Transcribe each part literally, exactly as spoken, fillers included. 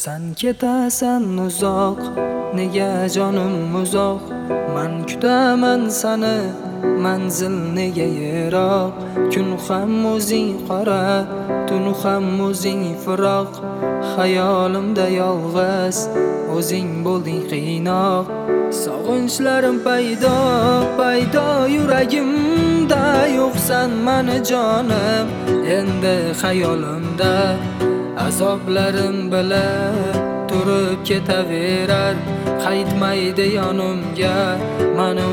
Sen ketasan uzoq, nega jonim uzoq? Men kutaman seni, manzil nega yiroq? Kun ham o'zing qora, tun ham o'zing firoq. Hayolimda yolg'iz, o'zing bo'lding qiynoq. Sog'inchlarim paydo, paydo yuragimda. Yo'qsan meni jonim, endi xayolimda. Azoblarim bilib turib ketaverar, qaytmaydi yonimga, meni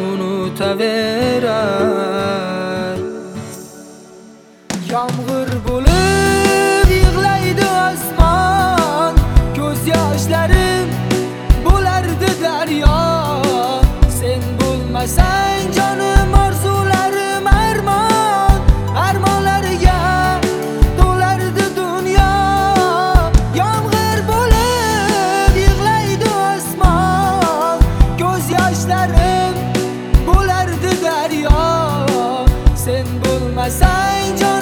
unutaverar. Yomg'ir bo'lib yig'laydi osmon, ko'z yoshlarim bo'lardi daryo. Sen bo'lmasang jonim, orzularim armon, armonlarga to'lardi dunyo. Yomg'ir bo'lib yig'laydi osmon, ko'z yoshlarim bo'lardi daryo. Sen bo'lmasang jonim